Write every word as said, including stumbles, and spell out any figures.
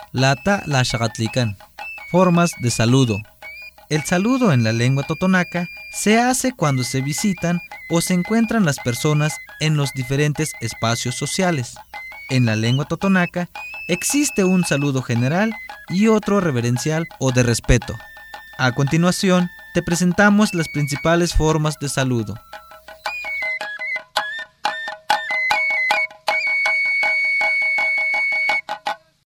Lata la Xagatlican. Formas de saludo. El saludo en la lengua totonaca se hace cuando se visitan o se encuentran las personas en los diferentes espacios sociales. En la lengua totonaca existe un saludo general y otro reverencial o de respeto. A continuación, te presentamos las principales formas de saludo.